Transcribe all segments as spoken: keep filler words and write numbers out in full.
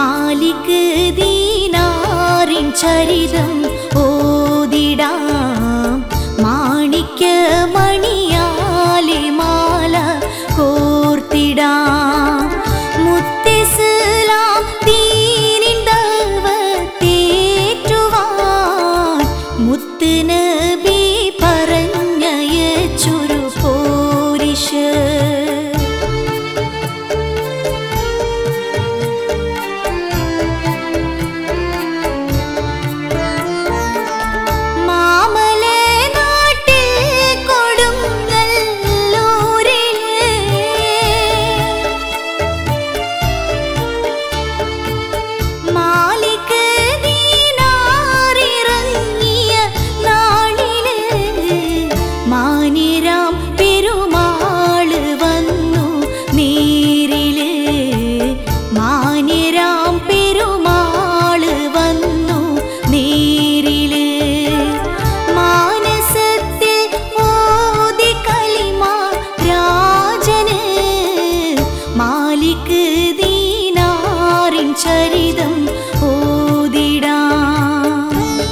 മാലിക് ദീനാറിൻ ചരിതം ഓതിടാം. മാണിക്യമണിയാലെ മാല കോർത്തിടാം. മുത്തിസ്ലാം ദീനിൻ ദഅവത്തേറ്റുവാൻ മുത്ത് നബി പറഞ്ഞയച്ചൊരു പോരിഷ്. ചരിതം ഓതിടാം.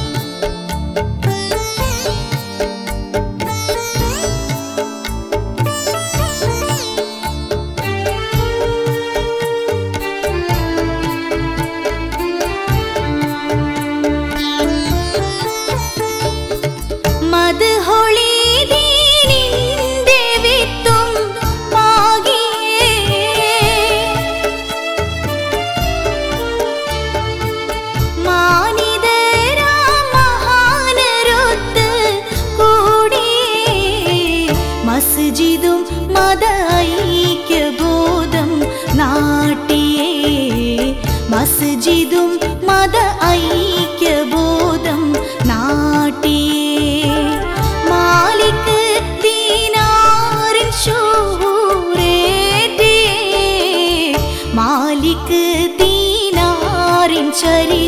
മദ്ഹൊളി ദീനിന്റെ വിത്തും പാകിയേ മാനിതരാം മഹാനരൊത്ത് കൂടിയേ. മസ്ജിദും മത ഐക്യബോധം നാട്ടിയേ. മസ്ജിദും മത ഐക്യബോധം നാട്ടിയേ. മാലിക് ദീനാറിൻ ശൂരേറ്റിയേ. മാലിക് ദീനാറിൻ ചരി